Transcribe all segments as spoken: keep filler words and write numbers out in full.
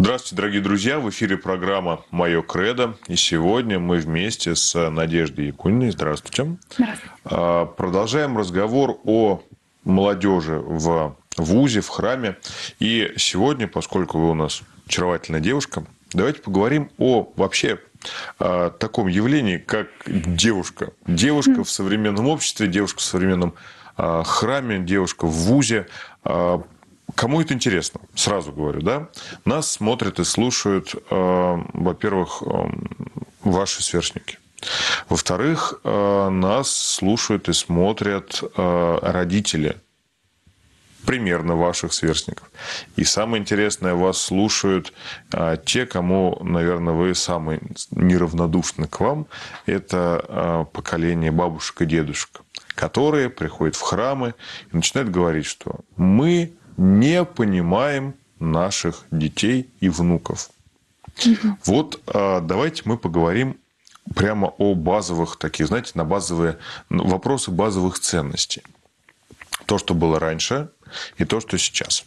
Здравствуйте, дорогие друзья! В эфире программа «Мое кредо». И сегодня мы вместе с Надеждой Якуниной. Здравствуйте. Здравствуйте. Продолжаем разговор о молодежи в вузе, в храме. И сегодня, поскольку вы у нас очаровательная девушка, давайте поговорим о вообще о таком явлении, как девушка. Девушка mm. в современном обществе, девушка в современном храме, девушка в вузе. Кому это интересно? Сразу говорю, да? Нас смотрят и слушают, э, во-первых, э, ваши сверстники. Во-вторых, э, нас слушают и смотрят э, родители примерно ваших сверстников. И самое интересное, вас слушают э, те, кому, наверное, вы самые неравнодушны к вам. Это э, поколение бабушек и дедушек, которые приходят в храмы и начинают говорить, что мы не понимаем наших детей и внуков. Угу. Вот давайте мы поговорим прямо о базовых таких, знаете, на базовые вопросы базовых ценностей. То, что было раньше, и то, что сейчас.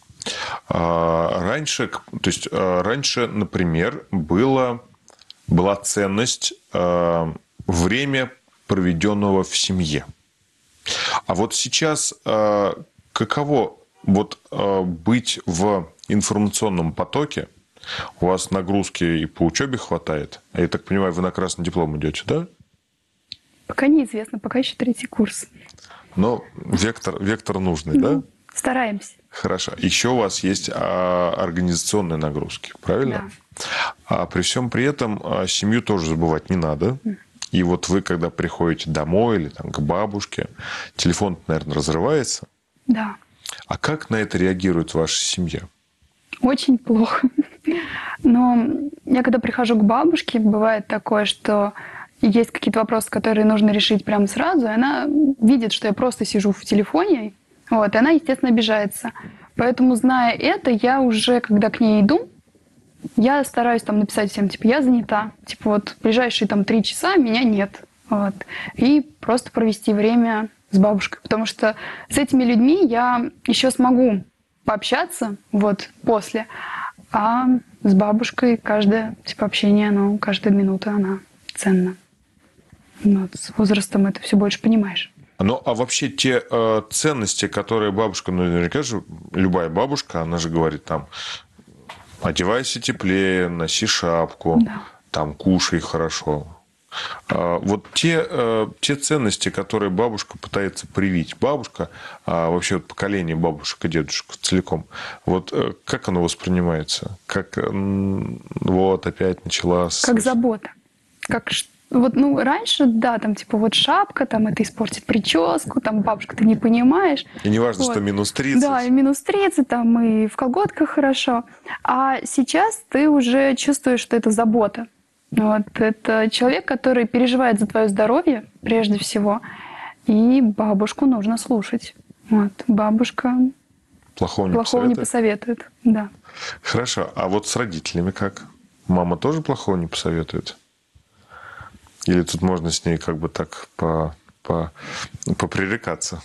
Раньше, то есть раньше, например, было, была ценность время, проведенного в семье. А вот сейчас каково вот э, быть в информационном потоке, у вас нагрузки и по учебе хватает? Я так понимаю, вы на красный диплом идете, да? Пока неизвестно, пока еще третий курс. Но вектор, вектор нужный, ну, да? Стараемся. Хорошо. Еще у вас есть а, организационные нагрузки, правильно? Да. А при всем при этом а, семью тоже забывать не надо. Mm. И вот вы, когда приходите домой или там, к бабушке, телефон, наверное, разрывается. Да. А как на это реагирует ваша семья? Очень плохо. Но я когда прихожу к бабушке, бывает такое, что есть какие-то вопросы, которые нужно решить прямо сразу, и она видит, что я просто сижу в телефоне, вот, и она, естественно, обижается. Поэтому, зная это, я уже, когда к ней иду, я стараюсь там написать всем, типа, я занята, типа, вот, ближайшие там три часа меня нет, вот, и просто провести время с бабушкой, потому что с этими людьми я еще смогу пообщаться вот после, а с бабушкой каждое типа общение, оно, каждая минута, она ценна. Вот, с возрастом это все больше понимаешь. Ну, а вообще те э, ценности, которые бабушка, ну, наверняка же, любая бабушка, она же говорит там, одевайся теплее, носи шапку, да. там, кушай хорошо. Вот те, те ценности, которые бабушка пытается привить, бабушка, а вообще вот поколение бабушек и дедушек целиком, вот как оно воспринимается? Как вот опять началась... Как забота. Как, вот, ну, раньше, да, там, типа, вот шапка, там, это испортит прическу, там, бабушка, ты не понимаешь. И не важно, вот. Что минус тридцать. Да, и минус тридцать, там, и в колготках хорошо. А сейчас ты уже чувствуешь, что это забота. Вот, это человек, который переживает за твое здоровье, прежде всего, и бабушку нужно слушать. Вот, бабушка плохого не плохого посоветует? не посоветует, да. Хорошо, а вот с родителями как? Мама тоже плохого не посоветует? Или тут можно с ней как бы так по, по, попререкаться?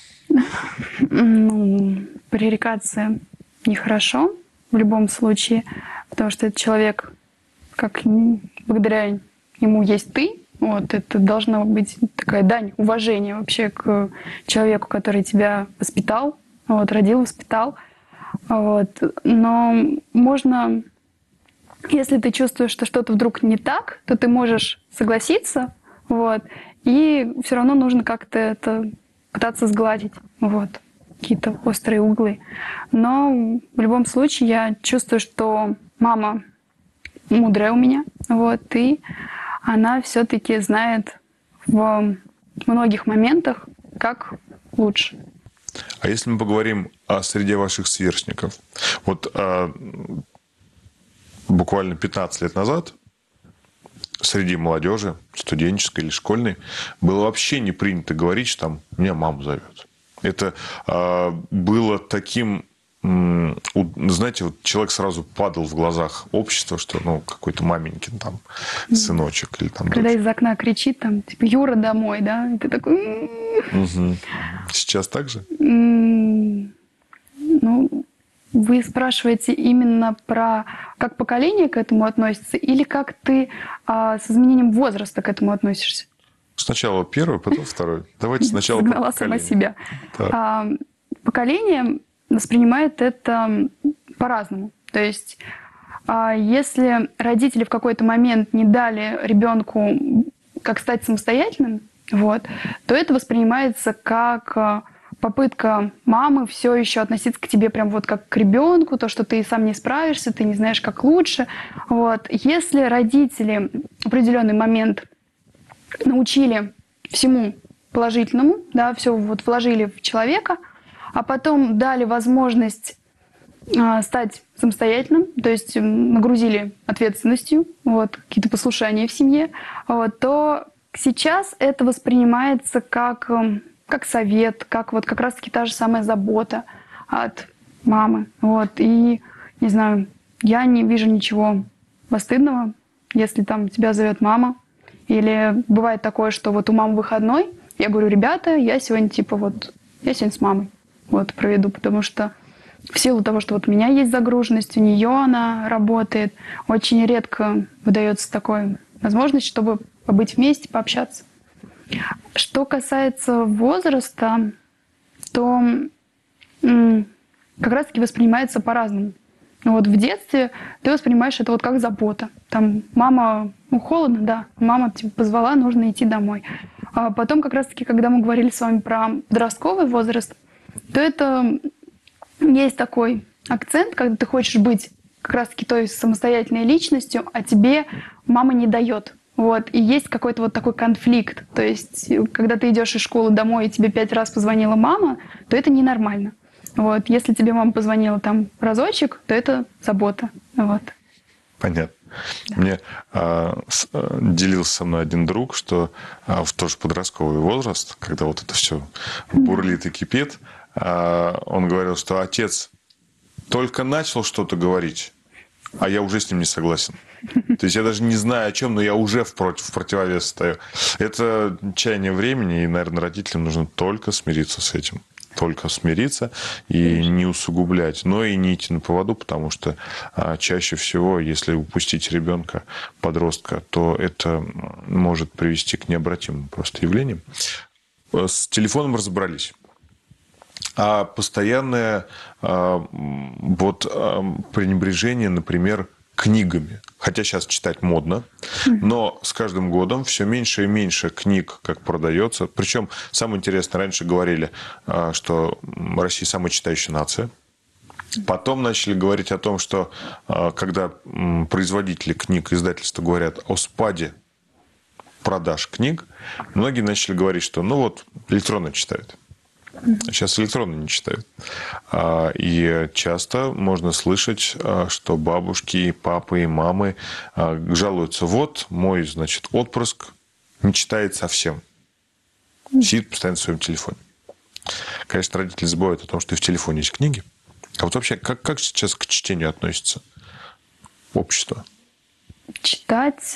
Ну, пререкаться нехорошо в любом случае, потому что этот человек, как благодаря ему есть ты, вот, это должна быть такая дань уважения вообще к человеку, который тебя воспитал, вот, родил, воспитал. Вот. Но можно, если ты чувствуешь, что что-то вдруг не так, то ты можешь согласиться, вот, и все равно нужно как-то это пытаться сгладить, вот, какие-то острые углы. Но в любом случае я чувствую, что мама мудрая у меня, вот, и она все-таки знает в многих моментах, как лучше. А если мы поговорим о среде ваших сверстников, вот а, буквально пятнадцать лет назад среди молодежи, студенческой или школьной, было вообще не принято говорить, что там меня мама зовет. Это а, было таким, знаете, вот человек сразу падал в глазах общества, что ну какой-то маменькин там сыночек или там. Когда дочь. из окна кричит там типа Юра домой, да, и ты такой. Угу. Сейчас так же? Ну, в вы спрашиваете именно про как поколение к этому относится или как ты а, с изменением возраста к этому относишься? Сначала первый, потом второй. Давайте сначала про Загнала сама поколение. себя. Да. А, поколение воспринимает это по-разному. То есть а, если родители в какой-то момент не дали ребенку как стать самостоятельным, вот, то это воспринимается как а, попытка мамы все еще относиться к тебе прям вот как к ребенку, то, что ты сам не справишься, ты не знаешь, как лучше. Вот. Если родители в определенный момент научили всему положительному, да, все вот вложили в человека, а потом дали возможность а, стать самостоятельным, то есть нагрузили ответственностью, вот, какие-то послушания в семье, вот, то сейчас это воспринимается как, как совет, как вот как раз-таки та же самая забота от мамы. Вот, и, не знаю, я не вижу ничего постыдного, если там тебя зовет мама. Или бывает такое, что вот у мамы выходной, я говорю, ребята, я сегодня типа вот, я сегодня с мамой вот проведу, потому что в силу того, что вот у меня есть загруженность, у нее она работает, очень редко выдается такой возможность, чтобы побыть вместе, пообщаться. Что касается возраста, то м, как раз-таки воспринимается по-разному. Ну вот в детстве ты воспринимаешь это вот как забота. Там мама, ну холодно, да, мама типа позвала, нужно идти домой. А потом как раз-таки, когда мы говорили с вами про подростковый возраст, то это есть такой акцент, когда ты хочешь быть как раз-таки той самостоятельной личностью, а тебе мама не дает. Вот. И есть какой-то вот такой конфликт. То есть, когда ты идешь из школы домой, и тебе пять раз позвонила мама, то это ненормально. Вот. Если тебе мама позвонила там разочек, то это забота. Вот. Понятно. Да. Мне а, с, а, делился со мной один друг, что а, в тоже подростковый возраст, когда вот это все бурлит и кипит, а, он говорил, что отец только начал что-то говорить, а я уже с ним не согласен. То есть я даже не знаю о чем, но я уже в, против, в противовес стою. Это чаяние времени, и, наверное, родителям нужно только смириться с этим. Только смириться и не усугублять, но и не идти на поводу, потому что а, чаще всего, если упустить ребенка, подростка, то это может привести к необратимым просто явлениям. С телефоном разобрались. А постоянное а, вот, а, пренебрежение, например, книгами. Хотя сейчас читать модно, но с каждым годом все меньше и меньше книг как продается. Причем, самое интересное, раньше говорили, что Россия самая читающая нация. Потом начали говорить о том, что когда производители книг, издательства говорят о спаде продаж книг, многие начали говорить, что ну вот электронно читают. Сейчас электронно не читают. И часто можно слышать, что бабушки, папы и мамы жалуются. Вот мой, значит, отпрыск не читает совсем. Сидит постоянно в своем телефоне. Конечно, родители забывают о том, что и в телефоне есть книги. А вот вообще, как, как сейчас к чтению относится общество? Читать...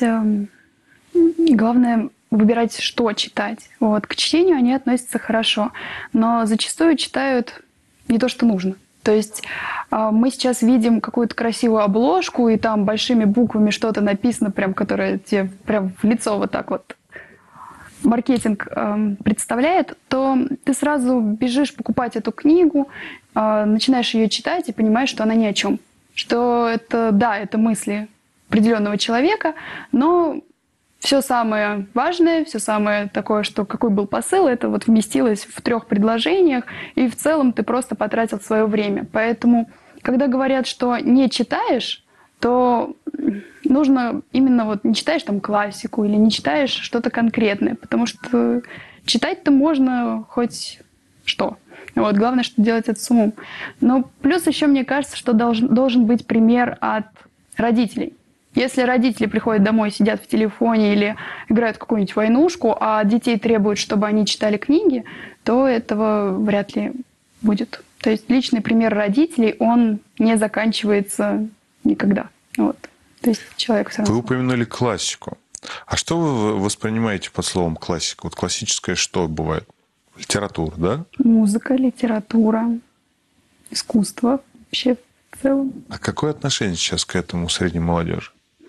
Главное... выбирать, что читать. Вот. К чтению они относятся хорошо, но зачастую читают не то, что нужно. То есть мы сейчас видим какую-то красивую обложку, и там большими буквами что-то написано, прям, которое тебе прям в лицо вот так вот маркетинг э, представляет, то ты сразу бежишь покупать эту книгу, э, начинаешь ее читать и понимаешь, что она ни о чем. Что это, да, это мысли определенного человека, но все самое важное, все самое такое, что какой был посыл, это вот вместилось в трех предложениях, и в целом ты просто потратил свое время. Поэтому, когда говорят, что не читаешь, то нужно именно вот не читаешь там классику или не читаешь что-то конкретное, потому что читать-то можно хоть что. Вот, главное, что делать это с умом. Но плюс еще мне кажется, что должен, должен быть пример от родителей. Если родители приходят домой, сидят в телефоне или играют в какую-нибудь войнушку, а детей требуют, чтобы они читали книги, то этого вряд ли будет. То есть личный пример родителей, он не заканчивается никогда. Вот. То есть человек все равно... Вы упомянули классику. А что вы воспринимаете под словом классика? Вот классическое что бывает? Литература, да? Музыка, литература, искусство. Вообще в целом. А какое отношение сейчас к этому у средней молодежи?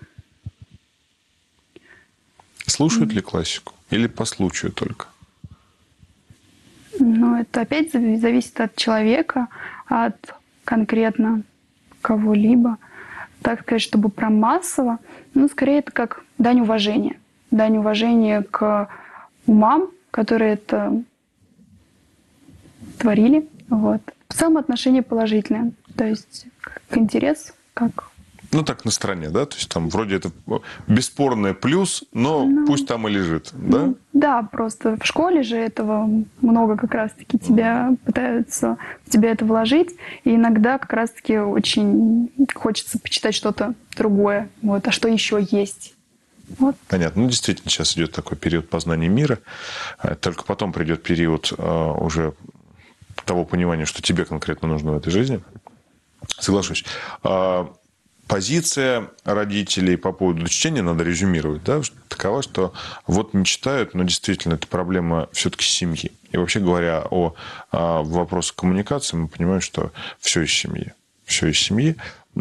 Слушают ли классику? Или по случаю только? Ну, это опять зави- зависит от человека, от конкретно кого-либо. Так сказать, чтобы про массово, ну, скорее это как дань уважения. Дань уважения к умам, которые это творили. Вот. В целом отношение положительное. То есть как интерес, как... Ну, так на стороне, да? То есть там вроде это бесспорный плюс, но Ну, пусть там и лежит, да? Ну, да, просто в школе же этого много как раз-таки тебя пытаются в тебя это вложить, и иногда как раз-таки очень хочется почитать что-то другое, вот, а что еще есть. Вот. Понятно. Ну, действительно, сейчас идет такой период познания мира. Только потом придет период э, уже того понимания, что тебе конкретно нужно в этой жизни. Соглашусь. А позиция родителей по поводу чтения надо резюмировать, да, такова, что вот не читают, но действительно это проблема все-таки семьи. И вообще говоря о, о вопросах коммуникации, мы понимаем, что все из семьи. Все из семьи.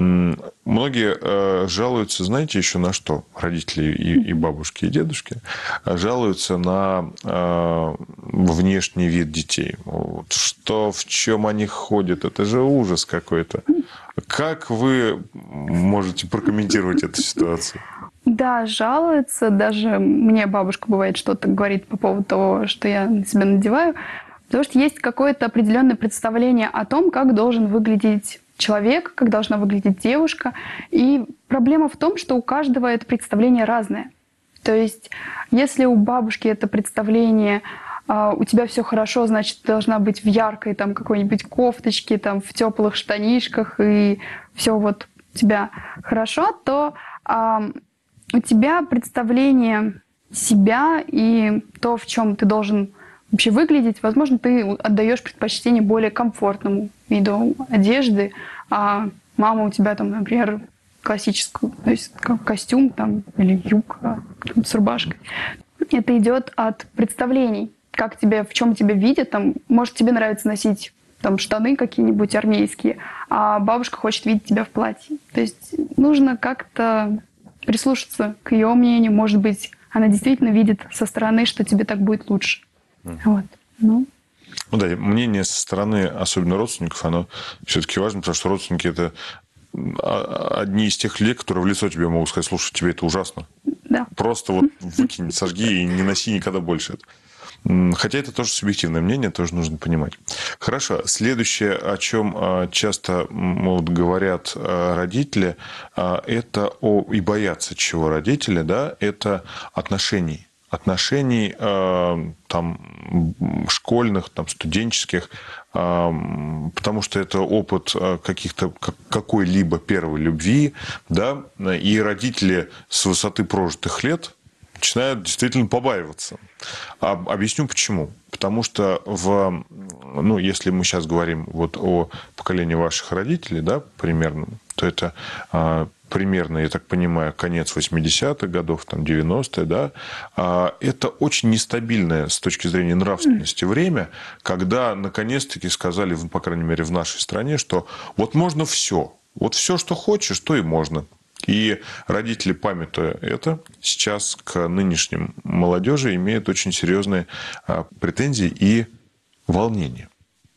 Многие э, жалуются, знаете, еще на что? Родители и, и бабушки, и дедушки жалуются на э, внешний вид детей. Вот, что, в чем они ходят, это же ужас какой-то. Как вы можете прокомментировать эту ситуацию? Да, жалуются. Даже мне бабушка бывает что-то говорит по поводу того, что я на себя надеваю. Потому что есть какое-то определенное представление о том, как должен выглядеть человек, как должна выглядеть девушка. И проблема в том, что у каждого это представление разное. То есть если у бабушки это представление Uh, у тебя все хорошо, значит, ты должна быть в яркой там какой-нибудь кофточке, там в теплых штанишках, и все вот у тебя хорошо, то uh, у тебя представление себя и то, в чем ты должен вообще выглядеть, возможно, ты отдаешь предпочтение более комфортному виду одежды, а мама у тебя там, например, классическую, то есть как костюм там или юбка там, с рубашкой. Это идет от представлений. Как тебе, в чем тебя видят, там, может, тебе нравится носить там штаны какие-нибудь армейские, а бабушка хочет видеть тебя в платье. То есть нужно как-то прислушаться к ее мнению. Может быть, она действительно видит со стороны, что тебе так будет лучше. Mm. Вот. Ну. Ну да, мнение со стороны, особенно родственников, оно все-таки важно, потому что родственники – это одни из тех людей, которые в лицо тебе могут сказать: слушай, тебе это ужасно. Да. Просто вот выкинь, сожги и не носи никогда больше это. Хотя это тоже субъективное мнение, тоже нужно понимать. Хорошо. Следующее, о чем часто вот говорят родители, это о, и боятся чего родители, да, это отношений. Отношений там, школьных, там, студенческих, потому что это опыт каких-то, какой-либо первой любви, да, и родители с высоты прожитых лет начинают действительно побаиваться. Объясню почему. Потому что, в, ну, если мы сейчас говорим вот о поколении ваших родителей, да, примерно, то это а, примерно, я так понимаю, конец восьмидесятых годов, там, девяностые, да, а, это очень нестабильное с точки зрения нравственности время, когда наконец-таки сказали, по крайней мере, в нашей стране, что вот можно все. Вот все, что хочешь, то и можно. И родители, памятуя это, сейчас к нынешним молодежи имеют очень серьезные претензии и волнения.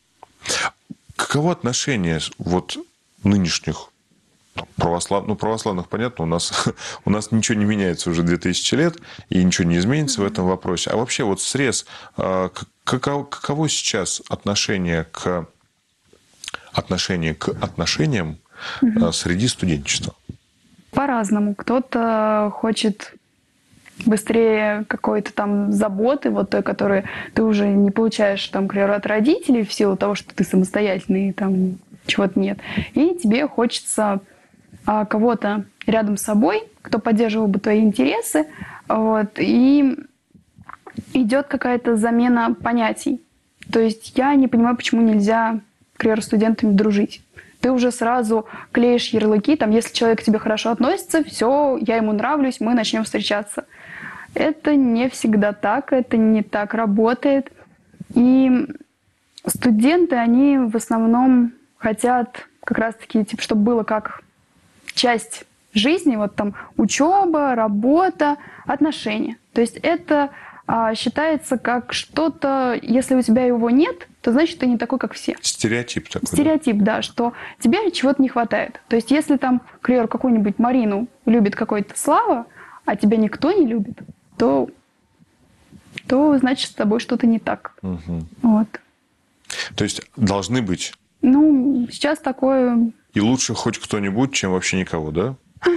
Каково отношение вот нынешних православных, ну, православных, понятно, у нас, у нас ничего не меняется уже две тысячи лет, и ничего не изменится в этом вопросе. А вообще вот срез, каково, каково сейчас отношение к, отношение к отношениям угу. среди студенчества? По-разному. Кто-то хочет быстрее какой-то там заботы, вот той, которую ты уже не получаешь, там, к примеру, от родителей в силу того, что ты самостоятельный, там чего-то нет. И тебе хочется а, кого-то рядом с собой, кто поддерживал бы твои интересы, вот, и идет какая-то замена понятий. То есть я не понимаю, почему нельзя, к примеру, студентами дружить. Ты уже сразу клеишь ярлыки, там, если человек к тебе хорошо относится, все, я ему нравлюсь, мы начнем встречаться. Это не всегда так, это не так работает. И студенты, они в основном хотят как раз-таки, типа, чтобы было как часть жизни, вот там учеба, работа, отношения. То есть это а, считается как что-то, если у тебя его нет, то значит ты не такой, как все. Стереотип такой. Стереотип, да, да, что тебе чего-то не хватает. То есть если там, к примеру, какую-нибудь Марину любит какой-то Слава, а тебя никто не любит, то, то значит с тобой что-то не так. Угу. Вот. То есть должны быть. Ну, сейчас такое... И лучше хоть кто-нибудь, чем вообще никого, да?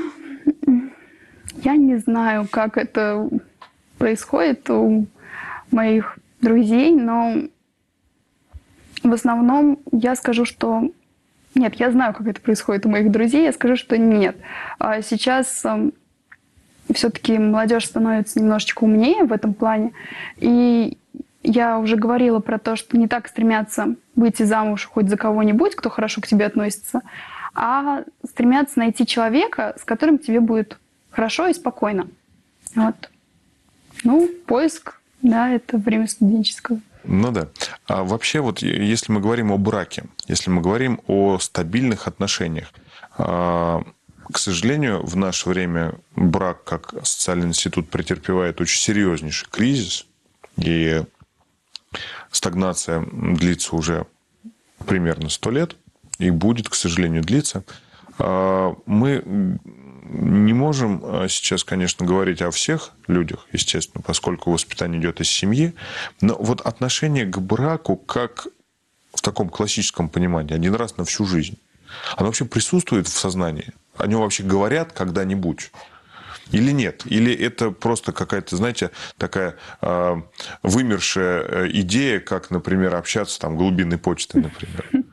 Я не знаю, как это происходит у моих друзей, но в основном я скажу, что... Нет, я знаю, как это происходит у моих друзей, я скажу, что нет. А сейчас все-таки молодежь становится немножечко умнее в этом плане, и я уже говорила про то, что не так стремятся выйти замуж хоть за кого-нибудь, кто хорошо к тебе относится, а стремятся найти человека, с которым тебе будет хорошо и спокойно. Вот. Ну, поиск, да, это время студенческого. Ну да. А вообще, вот если мы говорим о браке, если мы говорим о стабильных отношениях, к сожалению, в наше время брак как социальный институт претерпевает очень серьезнейший кризис, и стагнация длится уже примерно сто лет и будет, к сожалению, длиться. Мы не можем сейчас, конечно, говорить о всех людях, естественно, поскольку воспитание идет из семьи, но вот отношение к браку, как в таком классическом понимании, один раз на всю жизнь, оно вообще присутствует в сознании? О нем вообще говорят когда-нибудь? Или нет? Или это просто какая-то, знаете, такая э, вымершая идея, как, например, общаться там глубинной почтой, например?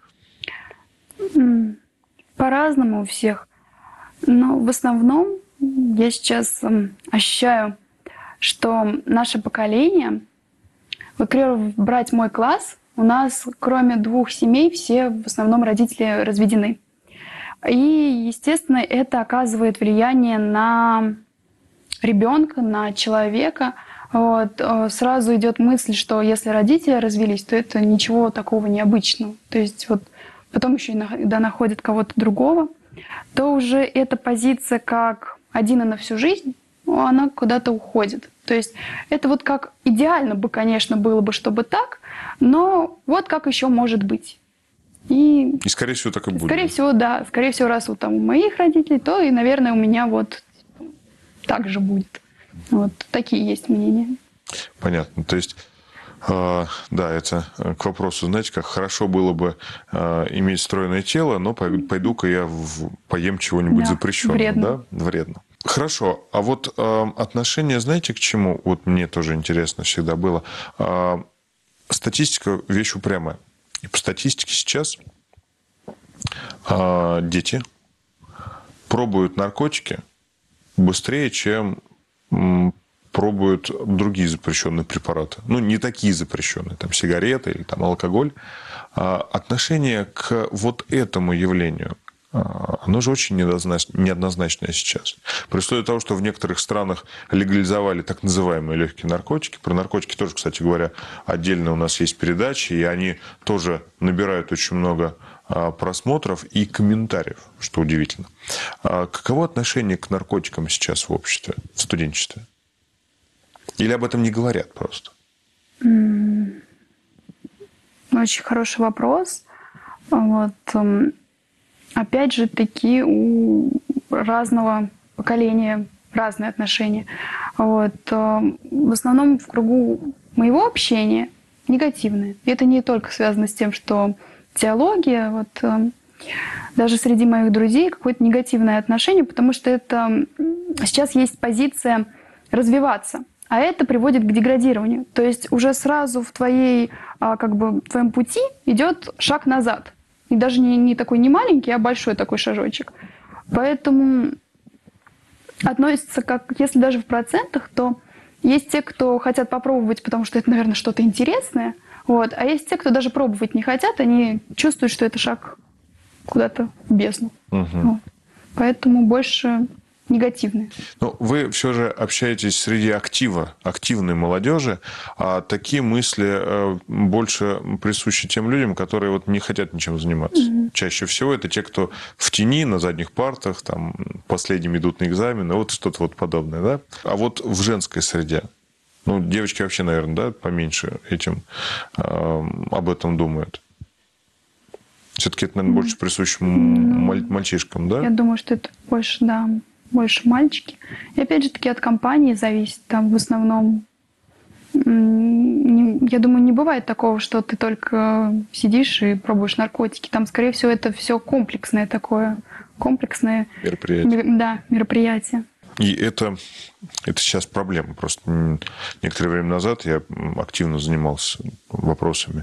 По-разному у всех. Но в основном я сейчас э, ощущаю, что наше поколение, вот, например, брать мой класс, у нас кроме двух семей все в основном родители разведены. И, естественно, это оказывает влияние на ребенка, на человека. Вот. Сразу идет мысль, что если родители развелись, то это ничего такого необычного. То есть вот потом еще иногда находят кого-то другого, то уже эта позиция как один и на всю жизнь, она куда-то уходит. То есть это вот как идеально бы, конечно, было бы, чтобы так, но вот как еще может быть. И, и скорее всего, так и будет. Скорее всего, да. Скорее всего, раз вот там у моих родителей, то и, наверное, у меня вот так же будет. Вот такие есть мнения. Понятно. То есть, э, да, это к вопросу, знаете, как хорошо было бы э, иметь стройное тело, но пойду-ка я в, поем чего-нибудь да, запрещенного. Вредно. Да? Вредно. Хорошо. А вот э, отношение, знаете, к чему? Вот мне тоже интересно всегда было. Э, статистика – вещь упрямая. И по статистике сейчас э, дети пробуют наркотики быстрее, чем м, пробуют другие запрещенные препараты. Ну, не такие запрещенные, там, сигареты или там, алкоголь. А отношение к вот этому явлению, оно же очень неоднозначное сейчас. При условии того, что в некоторых странах легализовали так называемые легкие наркотики. Про наркотики тоже, кстати говоря, отдельно у нас есть передачи, и они тоже набирают очень много просмотров и комментариев, что удивительно. Каково отношение к наркотикам сейчас в обществе, в студенчестве? Или об этом не говорят просто? Очень хороший вопрос. Вот. Опять же, таки у разного поколения разные отношения. Вот. В основном в кругу моего общения негативные. И это не только связано с тем, что теология, вот, даже среди моих друзей какое-то негативное отношение, потому что это сейчас есть позиция развиваться, а это приводит к деградированию. То есть уже сразу в твоей, как бы, в твоем пути идет шаг назад. И даже не, не такой не маленький, а большой такой шажочек. Поэтому относится как, если даже в процентах, то есть те, кто хотят попробовать, потому что это, наверное, что-то интересное. Вот. А есть те, кто даже пробовать не хотят, они чувствуют, что это шаг куда-то в бездну. Угу. Вот. Поэтому больше негативные. Ну, вы все же общаетесь среди актива, активной молодежи, а такие мысли больше присущи тем людям, которые вот не хотят ничем заниматься. Mm-hmm. Чаще всего это те, кто в тени, на задних партах, там, последними идут на экзамены, вот что-то вот подобное, да? А вот в женской среде, ну, девочки вообще, наверное, да, поменьше этим, э, об этом думают. Все-таки это, наверное, больше присуще mm-hmm. мальчишкам, да? Я думаю, что это больше, да, больше мальчики. И опять же таки от компании зависит. Там в основном, я думаю, не бывает такого, что ты только сидишь и пробуешь наркотики. Там, скорее всего, это все комплексное такое, комплексное мероприятие. Да, мероприятие. И это, это сейчас проблема. Просто некоторое время назад я активно занимался вопросами,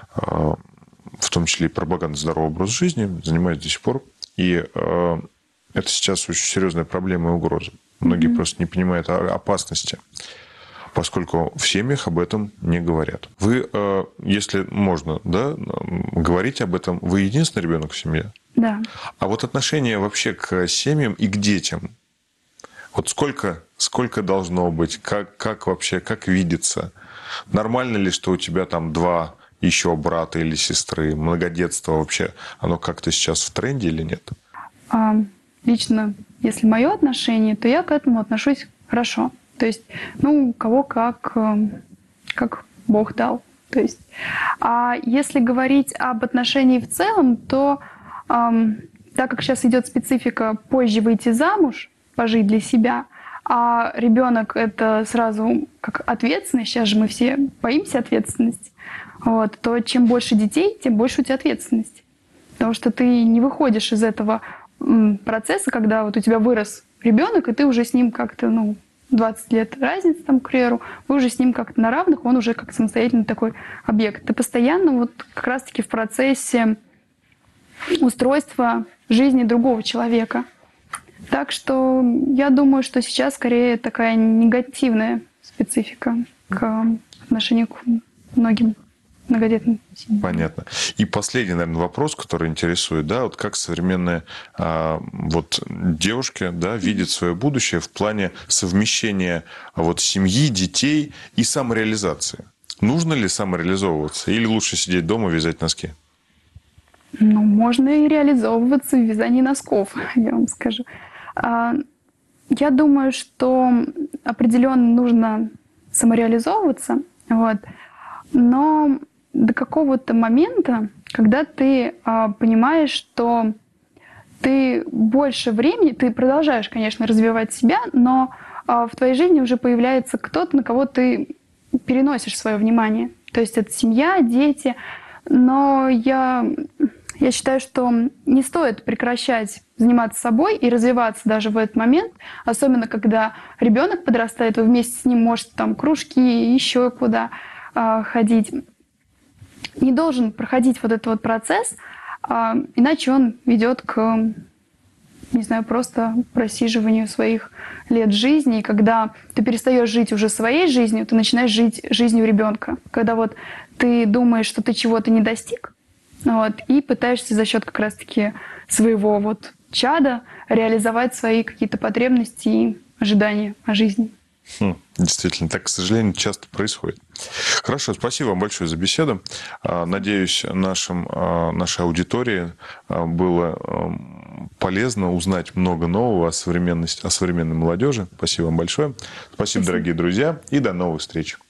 в том числе и пропаганды здорового образа жизни, занимаюсь до сих пор. И это сейчас очень серьезная проблема и угроза. Многие mm-hmm. просто не понимают опасности, поскольку в семьях об этом не говорят. Вы, если можно, да, говорить об этом, вы единственный ребенок в семье? Да. А вот отношение вообще к семьям и к детям, вот сколько, сколько должно быть, как, как вообще, как видится? Нормально ли, что у тебя там два еще брата или сестры? Многодетство вообще, оно как-то сейчас в тренде или нет? А... Лично, если мое отношение, то я к этому отношусь хорошо. То есть, ну, кого как, как Бог дал. То есть, а если говорить об отношении в целом, то эм, так как сейчас идет специфика позже выйти замуж, пожить для себя, а ребенок это сразу как ответственность, сейчас же мы все боимся ответственности, вот, то чем больше детей, тем больше у тебя ответственности. Потому что ты не выходишь из этого процесса, когда вот у тебя вырос ребенок, и ты уже с ним как-то, ну, двадцать лет разницы, там, к примеру, вы уже с ним как-то на равных, он уже как самостоятельный такой объект. Ты постоянно вот как раз-таки в процессе устройства жизни другого человека. Так что я думаю, что сейчас скорее такая негативная специфика к отношению к многим многодетным семьям. Понятно. И последний, наверное, вопрос, который интересует, да, вот как современные а, вот девушки, да, видят свое будущее в плане совмещения вот семьи, детей и самореализации. Нужно ли самореализовываться или лучше сидеть дома и вязать носки? Ну, можно и реализовываться в вязании носков, я вам скажу. Я думаю, что определенно нужно самореализовываться, вот, но до какого-то момента, когда ты а, понимаешь, что ты больше времени, ты продолжаешь, конечно, развивать себя, но а, в твоей жизни уже появляется кто-то, на кого ты переносишь свое внимание. То есть это семья, дети. Но я, я считаю, что не стоит прекращать заниматься собой и развиваться даже в этот момент, особенно когда ребенок подрастает, вы вместе с ним можете там кружки, еще куда а, ходить. Не должен проходить вот этот вот процесс, а, иначе он ведет к, не знаю, просто просиживанию своих лет жизни. И когда ты перестаешь жить уже своей жизнью, ты начинаешь жить жизнью ребенка. Когда вот ты думаешь, что ты чего-то не достиг, вот, и пытаешься за счет как раз-таки своего вот чада реализовать свои какие-то потребности и ожидания о жизни. Хм, действительно, так, к сожалению, часто происходит. Хорошо, спасибо вам большое за беседу. Надеюсь, нашим, нашей аудитории было полезно узнать много нового о современности, о современной молодежи. Спасибо вам большое. Спасибо, Спасибо, дорогие друзья, и до новых встреч.